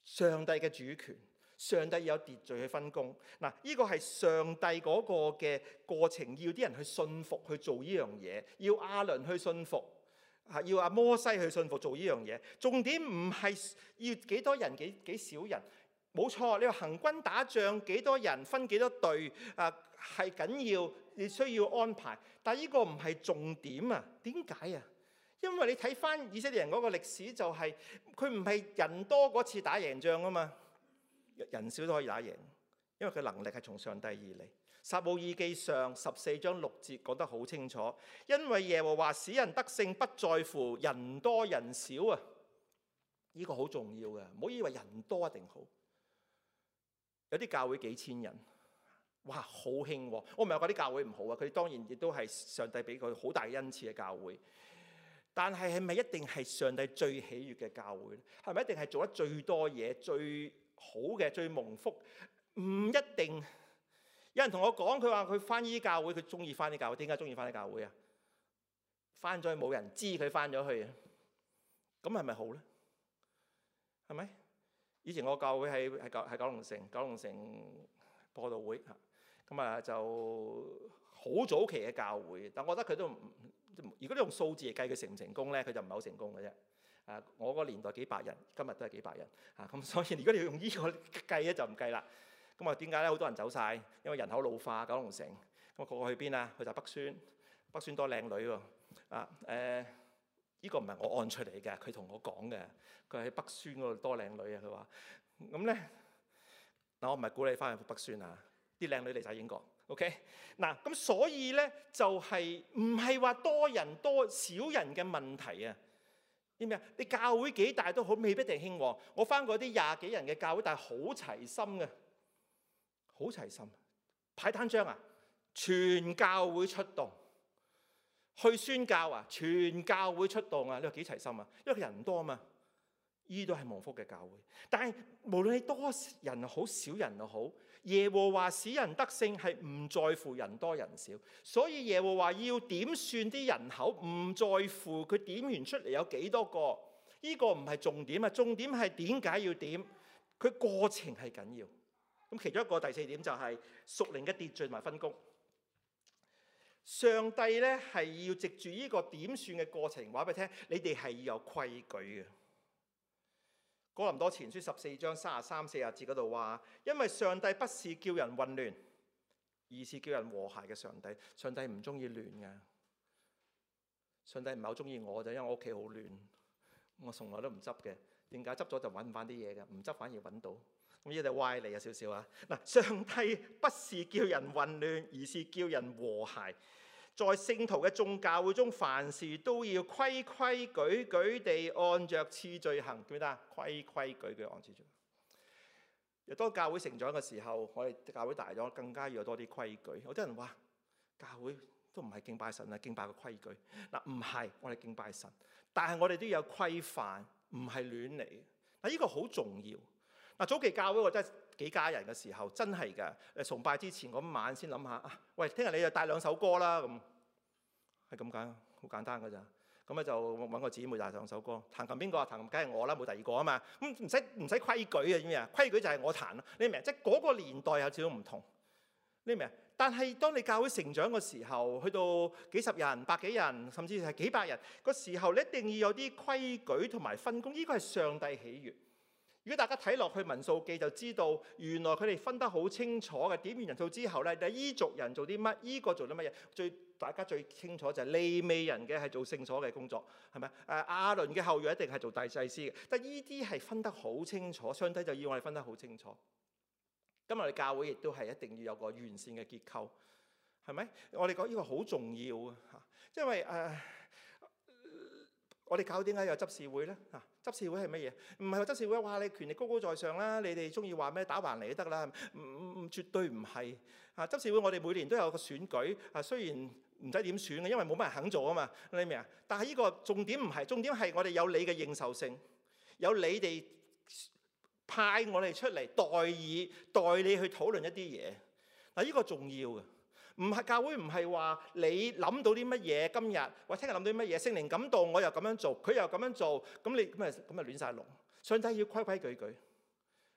上帝嘅主權，上帝有秩序去分工。嗱，呢個係上帝嗰個嘅過程，要啲人去信服去做呢樣嘢，要亞倫去信服，嚇要阿摩西去信服做呢樣嘢。重點唔係要幾多人幾幾少人，冇錯。你話行軍打仗幾多人分幾多隊啊，係緊要，你需要安排。但係呢個唔係重點啊？點解啊？因為你睇翻以色列人嗰個歷史，就係佢唔係人多嗰次打贏仗啊嘛。人少都可以打贏，因為佢能力係從上帝而嚟。撒母耳記上十四章六節講得好清楚，因為耶和華使人得勝，不在乎人多人少啊！呢個好重要嘅，唔好以為人多一定好。有啲教會幾千人，哇，好興喎！我唔係話啲教會唔好啊，佢哋當然亦都係上帝俾佢好大恩賜嘅教會。但係係咪一定係上帝最喜悅嘅教會咧？係咪一定係做得最多嘢、最好嘅、最蒙福？唔一定。有人同我講，佢話佢返呢啲教會，佢中意返啲教會。點解中意返啲教會啊？返咗去冇人知佢返咗去啊？咁係咪好咧？係咪？以前我教會喺喺九喺九龍城，九龍城播道會嚇，咁啊就好早期嘅教會。但我覺得佢都唔，如果你用數字嚟計佢成唔成功咧，佢就唔係好成功嘅啫。啊，我個年代幾百人，今日都係幾百人嚇，咁所以如果你要用呢個計咧，就唔計啦。咁啊，點解咧？好多人走晒，因為人口老化，九龍城咁啊，個個去邊啊？去就北宣，北宣多靚女喎。啊誒，呢、呃這個唔係我按出嚟嘅，佢同我講嘅。佢喺北宣嗰度多靚女啊！佢話咁咧，嗱我唔係鼓勵翻去北宣啊，啲靚女嚟晒英國。OK， 嗱咁所以咧就係唔係話多人多少人嘅問題啊？知咩啊？你教會幾大都好，未必一定興旺。我翻過啲廿幾人嘅教會，但係好齊心嘅。好齊心，派單張啊，全教會出動去宣教啊，全教會出動啊，你話幾齊心啊？因為佢人多啊嘛，呢都係蒙福嘅教會。但係無論你多人好少人又好，耶和華使人得勝係唔在乎人多人少，所以耶和華要點算啲人口，唔在乎佢點完出嚟有幾多個，呢個唔係重點啊，重點係點解要點，佢過程係緊要。咁其中一個第四點就係屬靈嘅秩序同埋分工。上帝咧係要藉住呢個點算嘅過程話俾你聽，你哋係要有規矩嘅。哥林多前書十四章三十三四十節嗰度話，因為上帝不是叫人混亂，而是叫人和諧嘅上帝。上帝唔中意亂嘅。上帝唔係好中意我就因為我屋企好亂，我從來都唔執嘅。點解？執咗就揾唔翻啲嘢嘅，唔執反而揾到。咁呢度歪理有少少啊！嗱，上帝不是叫人混亂，而是叫人和諧。在聖徒嘅眾教會中，凡事都要規規矩矩地按着次序行，記唔記得啊？規規矩矩按次序。又當教會成長嘅時候，我哋教會大咗，更加要有多啲規矩。有啲人話教會都唔係敬拜神啊，敬拜個規矩。嗱，唔係，我哋敬拜神，但係我哋都要有規範，唔係亂嚟。嗱，呢個好重要。嗱，早期教會我真係幾家人嘅時候，真係㗎。誒，崇拜之前嗰晚先諗下啊，喂，聽日你就帶兩首歌啦，咁係咁簡，好簡單㗎咋。咁咧就揾個姊妹帶兩首歌，彈琴邊個啊？彈琴梗係我啦，冇第二個啊嘛。咁唔使唔使規矩啊？知唔知啊？規矩就係我彈咯，你明？即係嗰個年代有少少唔同，你明？但係當你教會成長嘅時候，去到幾十人、百幾人，甚至係幾百人個時候，你一定要有啲規矩同埋分工。呢個係上帝喜悅。如果大家睇落去民數記就知道，原來佢哋分得好清楚嘅。點完人數之後咧，第依族人做啲乜，依個做啲乜嘢，最大家最清楚就係利未人嘅係做聖所嘅工作，係咪？誒，亞倫嘅後裔一定係做大祭司嘅。但係依啲係分得好清楚，上帝就要我哋分得好清楚。今日我哋教會亦都係一定要有個完善嘅結構，係咪？我哋講呢個好重要啊！嚇，因為誒。呃我哋教點解有執事會咧？啊，執事會係乜嘢？唔係話執事會話你權力高高在上啦，你哋中意話咩打橫嚟都得啦。唔唔唔，絕對唔係。啊，執事會我哋每年都有個選舉。啊，雖然唔使點選嘅，因為冇乜人肯做啊嘛。你明啊？但係呢個重點唔係，重點係我哋有你嘅認受性，有你哋派我哋出嚟代議代你去討論一啲嘢。嗱，呢個重要嘅。唔係教會，唔係話你諗到啲乜嘢，今日或聽日諗到啲乜嘢，聖靈感動我又咁樣做，佢又咁樣做，咁你咁咪咁咪亂晒龍。上帝要規規矩矩，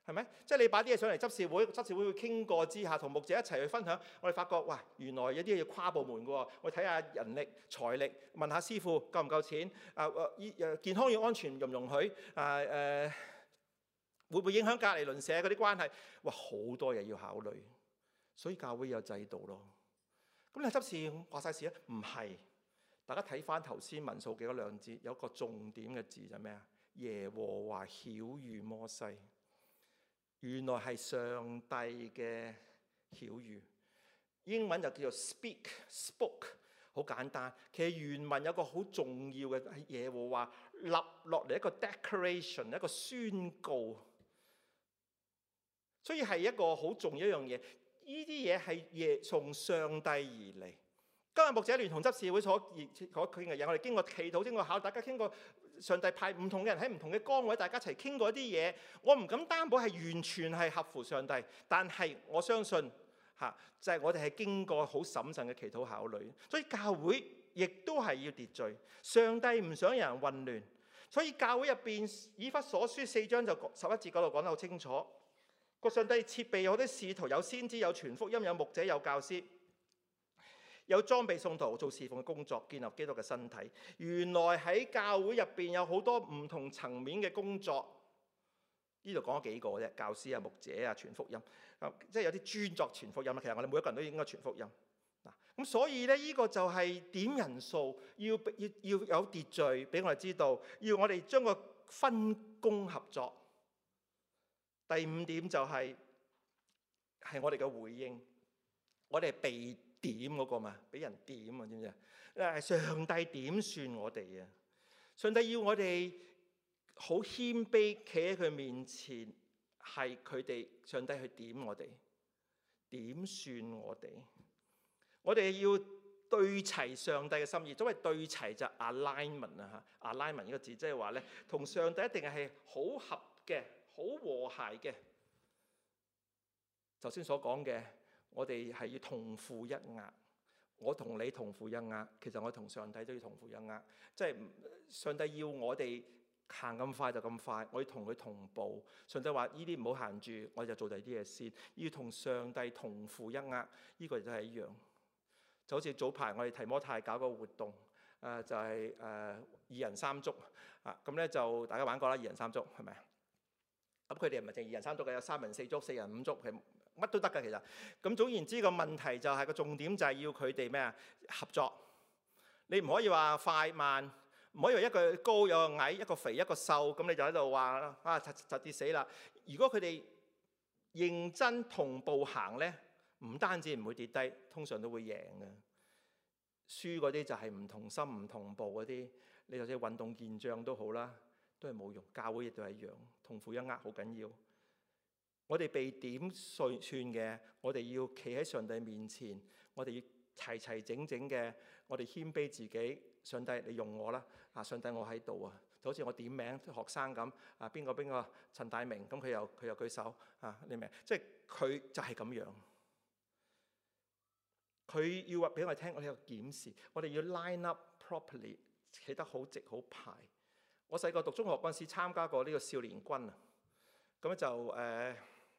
係咪？即係你擺啲嘢上嚟執事會，執事會會傾過之下，同牧者一齊去分享。我哋發覺，哇，原來有啲嘢要跨部門嘅喎。我睇下人力、財力，問下師傅夠唔夠錢？啊誒健康與安全容唔容許？啊誒、呃、會唔會影響隔離鄰舍嗰啲關係？哇，好多嘢要考慮。所以教會有制度咯。咁你執事話晒事啊？唔係。大家睇翻頭先民數記嗰兩節，有個重點嘅字就係咩啊？耶和華曉諭摩西。原來係上帝嘅曉諭，英文就叫做 speak、spoke， 好簡單。其實原文有個好重要嘅係耶和華立落嚟一個 declaration， 一個宣告。所以係一個好重要一樣嘢。呢啲嘢係耶從上帝而嚟。今日牧者聯同執事會所所傾嘅嘢，我哋經過祈禱，經過考，大家傾過。上帝派唔同嘅人喺唔同嘅崗位，大家一齊傾過一啲嘢。我唔敢擔保係完全係合乎上帝，但係我相信嚇就係、是、我哋係經過好審慎嘅祈禱考慮。所以教會亦都係要秩序。上帝唔想有人混亂，所以教會入邊以弗所書四章就十一節嗰度講得好清楚。個上帝設備有啲使徒，有先知，有傳福音，有牧者，有教師。有裝備信徒做侍奉嘅工作，建立基督嘅身體。原來喺教會入邊有好多唔同層面嘅工作。呢度講咗幾個啫，教師啊、牧者啊、傳福音，即係有啲專作傳福音。其實我哋每一個人都應該傳福音。嗱，咁所以咧，呢個就係點人數，要要要有秩序，俾我哋知道，要我哋將個分工合作。第五點就係係我哋嘅回應，我哋係被點嗰個嘛，俾人點啊，知唔知啊？誒，上帝點算我哋啊？上帝要我哋好謙卑，企喺佢面前，係佢哋上帝去點我哋，點算我哋。我哋要對齊上帝嘅心意。所謂對齊就 alignment 啊嚇 ，alignment 呢個字即係話咧，同上帝一定係好合嘅，好和諧嘅。頭先所講嘅。我哋係要同負一軛，我同你同負一軛，其實我同上帝都要同負一軛。即係上帝要我哋行咁快就咁快，我要同佢同步。上帝話：呢啲唔好行住，我就做第二啲嘢先。要同上帝同負一軛，呢、這個就係一樣。就好似早排我哋提摩太搞個活動，誒、呃、就係、是、誒、呃、二人三足啊。咁咧就大家玩過啦，二人三足係咪啊？咁佢哋唔係淨二人三足嘅，有三人四足、四人五足係。乜都得㗎，其實咁總言之個問題就係、是、個重點就係要佢哋咩啊？合作。你唔可以話快慢，唔可以話一個高有個矮，一個肥一個瘦，咁你就喺度話啊實實跌死啦！如果佢哋認真同步行咧，唔單止唔會跌低，通常都會贏嘅。輸嗰啲就係唔同心唔同步嗰啲，你就算運動健將都好啦，都係冇用。教會亦都係一樣，同負一軛好緊要。我哋被點算嘅，我哋要企喺上帝面前，我哋要齊齊整整嘅，我哋謙卑自己。上帝，你用我啦！啊，上帝，我喺度啊，就好似我點名學生咁啊，邊個邊個陳大明，咁佢又佢又舉手啊，你明？即係佢就係咁樣。佢要話俾我哋聽，我哋有檢視，我哋要 line up properly， 企得好直好排。我細個讀中學嗰陣時參加過呢個少年軍啊，咁咧就誒。呃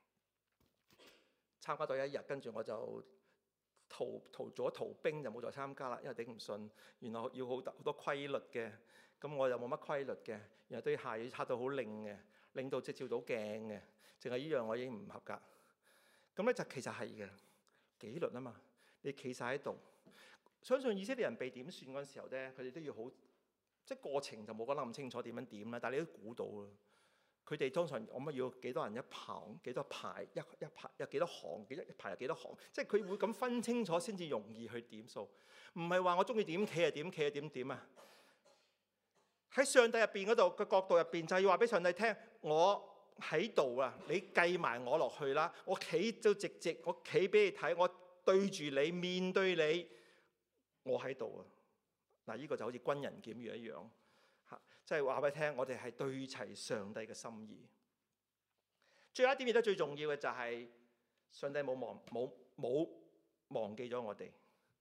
參加到一日，跟住我就逃逃做咗逃兵，就冇再參加啦，因為頂唔順。原來要好多好多規律嘅，咁我又冇乜規律嘅，然後對鞋要擦到好靚嘅，靚到即照到鏡嘅，淨係呢樣我已經唔合格。咁咧就其實係嘅紀律啊嘛，你企晒喺度。相信以色列人被點算嗰陣時候咧，佢哋都要好，即係過程就冇講得咁清楚點樣點啦，但係你都估到啊。佢哋通常我乜要幾多人一行，幾多排一一排，有幾多行，幾一排有幾多行，即係佢會咁分清楚先至容易去點數。唔係話我中意點企就點企就點點啊！喺上帝入邊嗰度嘅角度入邊，就係要話俾上帝聽，我喺度啊！你計埋我落去啦！我企到直直，我企俾你睇，我對住你，面對你，我喺度啊！嗱，呢個就好似軍人檢閱一樣。即係話俾你聽，我哋係對齊上帝嘅心意。最後一點亦都最重要嘅就係上帝冇忘冇冇忘記咗我哋。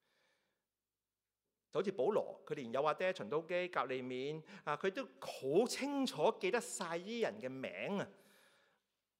就好似保羅，佢連友阿爹、循都基、革利免啊，佢都好清楚記得晒啲人嘅名啊。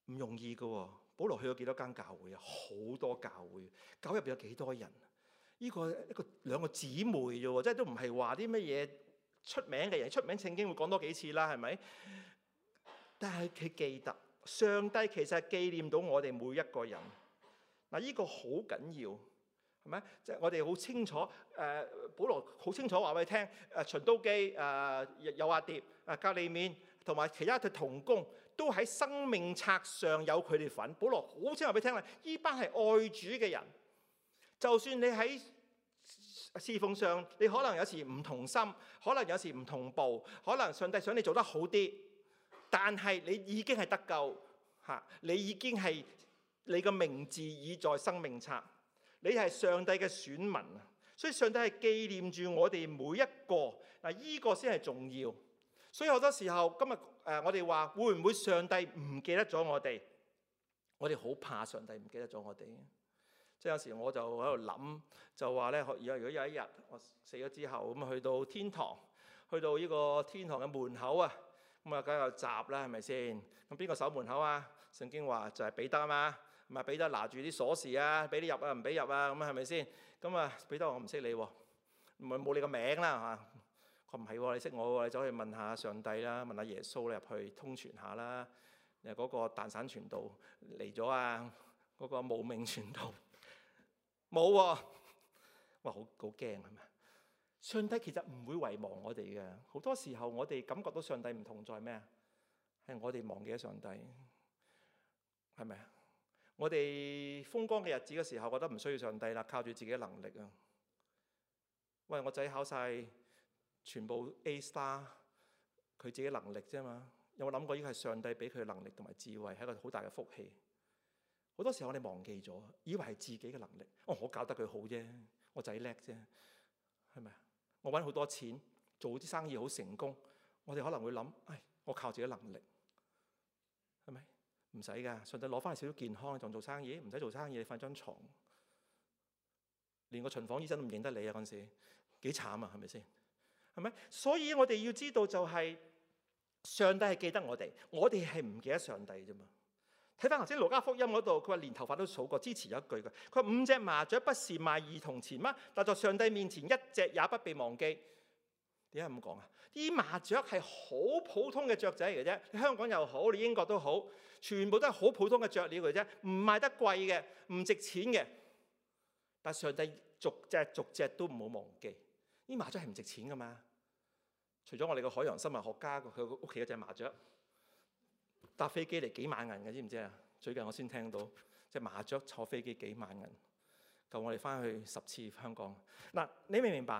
唔容易㗎喎。保羅去咗幾多間教會啊？好多教會，教會入邊有幾多人？呢個一個兩個姊妹啫喎，即係都唔係話啲乜嘢出名嘅人，出名聖經會講多幾次啦，係咪？但係佢記得上帝其實係紀念到我哋每一個人。嗱，呢個好緊要，係咪？即係我哋好清楚，誒，保羅好清楚話俾你聽，誒，循都基、誒，友阿爹、誒，革利免同埋其他嘅同工，都喺生命冊上有佢哋份。保羅好清楚話俾你聽啦，呢班係愛主嘅人。就算你喺侍奉上，你可能有時唔同心，可能有時唔同步，可能上帝想你做得好啲，但係你已經係得救嚇，你已經係你個名字已在生命冊，你係上帝嘅選民啊！所以上帝係紀念住我哋每一個嗱，依個先係重要。所以好多時候今日誒，我哋話會唔會上帝唔記得咗我哋？我哋好怕上帝唔記得咗我哋。即係有時我就喺度諗，就話咧，如果如果有一日我死咗之後，咁去到天堂，去到呢個天堂嘅門口啊，咁啊梗係有閘啦，係咪先？咁邊個守門口啊？聖經話就係彼得啊嘛，唔係彼得拿住啲鎖匙啊，俾你入啊，唔俾入啊，咁啊係咪先？咁啊彼得話我唔識你喎，唔係冇你個名啦嚇。佢唔係喎，你識我喎，你走去問下上帝啦，問下耶穌咧，入去通傳下啦。誒嗰個蛋散傳道嚟咗啊，嗰個無名傳道。冇喎，哇好好驚係咪？上帝其實唔會遺忘我哋嘅，好多時候我哋感覺到上帝唔同在咩啊？係我哋忘記咗上帝，係咪啊？我哋風光嘅日子嘅時候，覺得唔需要上帝啦，靠住自己嘅能力啊。喂，我仔考晒全部 A star， 佢自己能力啫嘛。有冇諗過呢個係上帝俾佢嘅能力同埋智慧，係一個好大嘅福氣？好多時候我哋忘記咗，以為係自己嘅能力。哦，我教得佢好啫，我仔叻啫，係咪啊？我揾好多錢，做啲生意好成功，我哋可能會諗，唉，我靠自己能力，係咪？唔使㗎，上帝攞翻嚟少少健康，仲做生意？唔使做生意，你瞓張床，連個巡房醫生都唔認得你啊！嗰陣時幾慘啊，係咪先？係咪？所以我哋要知道就係、是、上帝係記得我哋，我哋係唔記得上帝啫嘛。睇翻頭先《路加福音》嗰度，佢話連頭髮都數過。之前有一句嘅，佢話五隻麻雀不是賣二銅錢嗎？但在上帝面前一隻也不被忘記。點解咁講啊？啲麻雀係好普通嘅雀仔嚟嘅啫，你香港又好，你英國都好，全部都係好普通嘅雀鳥嚟啫，唔賣得貴嘅，唔值錢嘅。但上帝逐隻逐隻都唔好忘記，啲麻雀係唔值錢噶嘛。除咗我哋個海洋生物學家，佢屋企有隻麻雀。搭飛機嚟幾萬銀嘅，知唔知啊？最近我先聽到，隻麻雀坐飛機幾萬銀，夠我哋翻去十次香港。嗱，你明唔明白？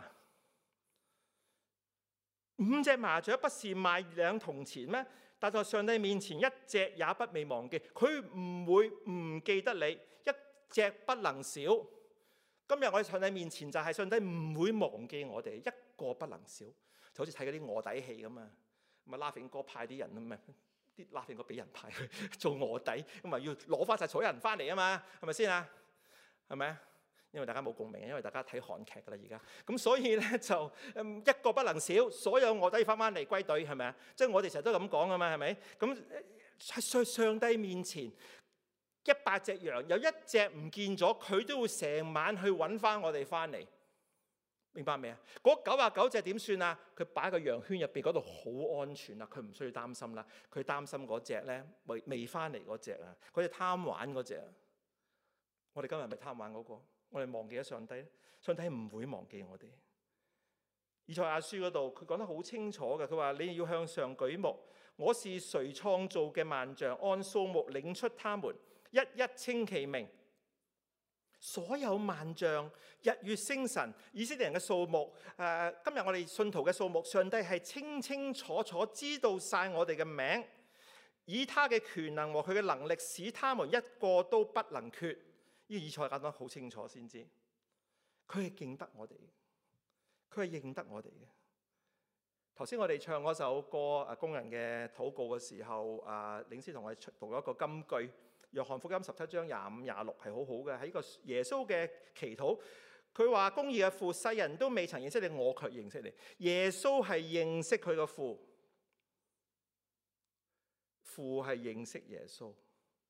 五隻麻雀不是賣兩銅錢咩？但在上帝面前一隻也不未忘記，佢唔會唔記得你，一隻不能少。今日我哋上帝面前就係上帝唔會忘記我哋，一個不能少。就好似睇嗰啲臥底戲咁啊，咁啊Laughing哥派啲人咁啊。啲拉片個俾人派去做臥底，咁啊要攞翻晒所有人翻嚟啊嘛，係咪先啊？係咪啊？因為大家冇共鳴，因為大家睇韓劇噶啦而家，咁所以咧就一個不能少，所有臥底翻翻嚟歸隊，係咪啊？即係我哋成日都咁講噶嘛，係咪？咁喺上上帝面前，一百隻羊有一隻唔見咗，佢都會成晚去揾翻我哋翻嚟。明白未啊？嗰九啊九隻點算啊？佢擺喺個羊圈入邊嗰度好安全啦，佢唔需要擔心啦。佢擔心嗰隻咧未未翻嚟嗰隻啊，嗰隻貪玩嗰隻啊。我哋今日係咪貪玩嗰個？我哋忘記咗上帝咧？上帝唔會忘記我哋。以賽亞書嗰度佢講得好清楚嘅，佢話你要向上舉目，我是誰創造嘅萬象，按數目領出他們，一一稱其名。所有萬象、日月星辰、以色列人嘅數目，誒、呃，今日我哋信徒嘅數目，上帝係清清楚楚知道晒我哋嘅名，以他嘅權能和佢嘅能力，使他們一個都不能缺。呢個以賽亞講得好清楚先知，佢係認得我哋，佢係認得我哋嘅。頭先我哋唱嗰首歌誒，工人嘅禱告嘅時候，啊，領詩同我哋讀咗一個金句。約翰福音十七章廿五廿六係好好嘅，喺個耶穌嘅祈禱，佢話公義嘅父，世人都未曾認識你，我卻認識你。耶穌係認識佢個父，父係認識耶穌。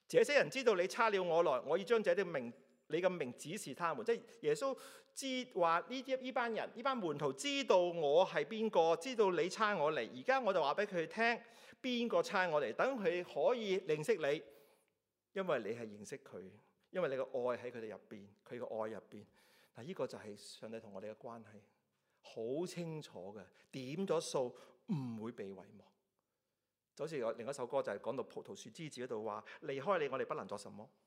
這些人知道你差了我來，我要將這啲名你嘅名指示他們。即係耶穌知話呢啲呢班人呢班門徒知道我係邊個，知道你差我嚟。而家我就話俾佢聽邊個差我嚟，等佢可以認識你，因為你係認識佢，因為你嘅愛喺佢哋入邊，佢嘅愛入邊。嗱，呢個就係上帝同我哋嘅關係，好清楚嘅，點咗數，唔會被遺忘。就好似我另一首歌就係講到葡萄樹枝子嗰度話，離開你我哋不能作什麼。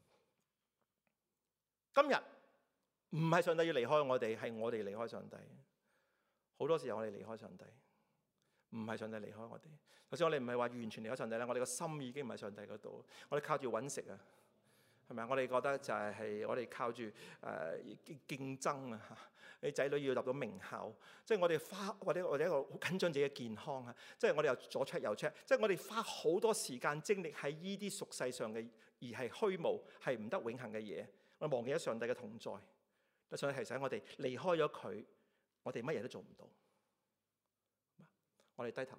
今日唔係上帝要離開我哋，係我哋離開上帝。好多時候我哋離開上帝，唔係上帝離開我哋。就算我哋唔係話完全離開上帝咧，我哋個心已經唔喺上帝嗰度，我哋靠住揾食啊。係咪啊？我哋覺得就係係我哋靠住誒、呃、競爭啊！你仔女要入到名校，即係我哋花或者我哋一個好緊張自己嘅健康啊！即係我哋又左 check 右 check，即係我哋花好多時間精力喺依啲俗世上嘅，而係虛無，係唔得永恆嘅嘢。我哋忘記咗上帝嘅同在，上帝提醒我哋離開咗佢，我哋乜嘢都做唔到。我哋低頭。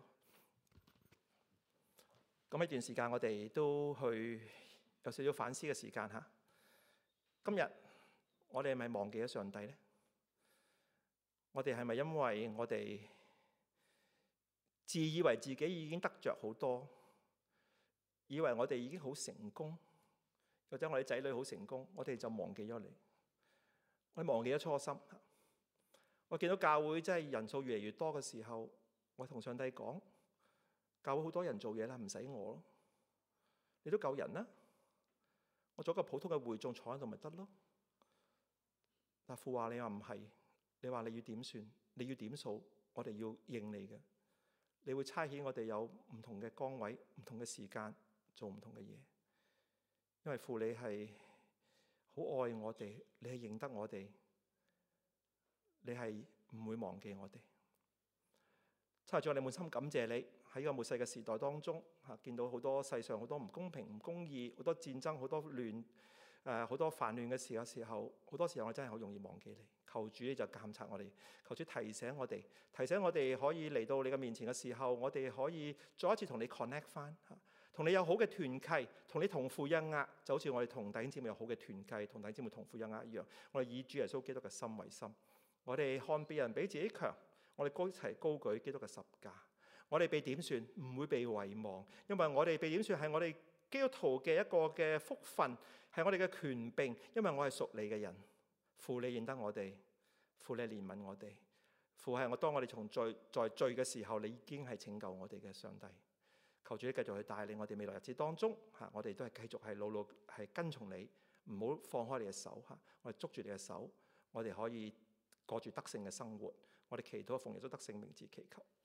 咁一段時間，我哋都去有少少反思嘅時間嚇。今日我哋係咪忘記咗上帝呢？我哋係咪因為我哋自以為自己已經得着好多，以為我哋已經好成功，或者我哋仔女好成功，我哋就忘記咗你？我哋忘記咗初心。我見到教會真係人數越嚟越多嘅時候，我同上帝講：教會好多人做嘢啦，唔使我咯，你都夠人啦。我做一個普通嘅會眾坐喺度咪得咯？但父話你話唔係，你話你要點算？你要點數？我哋要應你嘅。你會差遣我哋有唔同嘅崗位、唔同嘅時間做唔同嘅嘢，因為父你係好愛我哋，你係認得我哋，你係唔會忘記我哋。差主，我哋滿心感謝你喺呢個末世嘅時代當中嚇，見到好多世上好多唔公平、唔公義，好多戰爭、好多亂誒，好多煩亂嘅時嘅時候，好多時候我真係好容易忘記你。求主你就監察我哋，求主提醒我哋，提醒我哋可以嚟到你嘅面前嘅時候，我哋可以再一次同你 connect 翻嚇，同你有好嘅團契，同你同負一軛，就好似我哋同弟兄姊妹有好嘅團契，同弟兄姊妹同負一軛一樣。我哋以主耶穌基督嘅心為心，我哋看別人比自己強，我哋高一齊高舉基督嘅十架。我哋被點算唔會被遺忘，因為我哋被點算係我哋基督徒嘅一個嘅福分，係我哋嘅權柄，因為我係屬你嘅人。父你認得我哋，父你憐憫我哋，父係我當我哋從罪在罪嘅時候，你已經係拯救我哋嘅上帝。求主你繼續去帶領我哋未來日子當中嚇，我哋都係繼續係牢牢係跟從你，唔好放開你嘅手嚇，我哋捉住你嘅手，我哋可以過住得勝嘅生活。我哋祈禱奉耶穌得勝名字祈求。